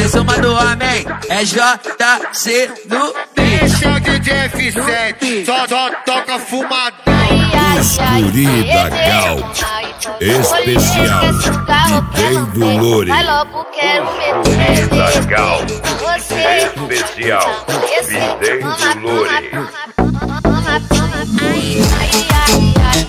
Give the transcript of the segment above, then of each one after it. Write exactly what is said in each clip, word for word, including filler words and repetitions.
Mais uma do Amém, é J C no beat. Esse é o D J F sete, só, só toca fumadão. Escuri da Gal, especial, D J do Lore. Vai logo, quero meter Da Gal, especial, D J do Lore. Toma, toma, ai, ai, ai, ai,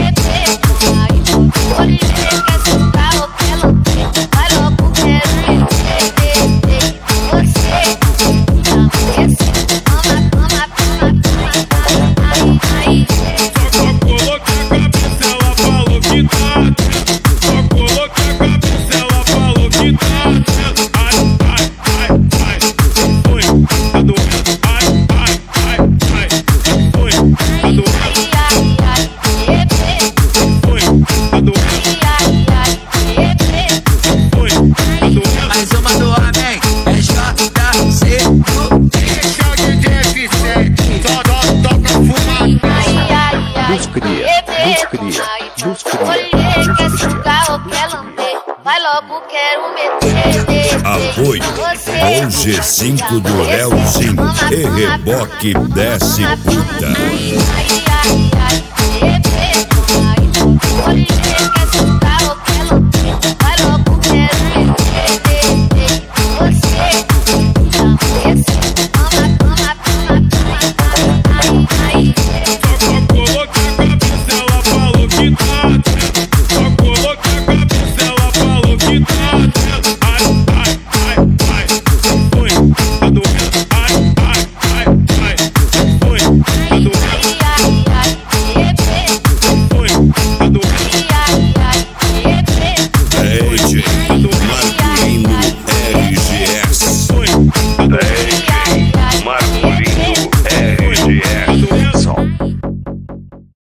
o D J quer soltar o pelo. Vai logo, quero meter você. Toma, toma, toma, toma, ai, ai. Só coloca a cabeça, ela falou que tá atento. Só coloca a cabeça, ela falou que tá atento. Ai, ai, ai, ai, foi, tá doendo. Ai, ai, ai, ai, foi, tá doendo. Foi, tá doendo. Foi, tá doendo. Mais uma do Amém, é J C no beat. Esse é o D J F sete, só, só toca fumadão. Dos cria, dos cria, dos cria. Quer sugar ou quer lamber? Vai logo, quero meter. Apoio com G cinco do Leozinho e reboque desce puta. Ai, ai, ai, ai.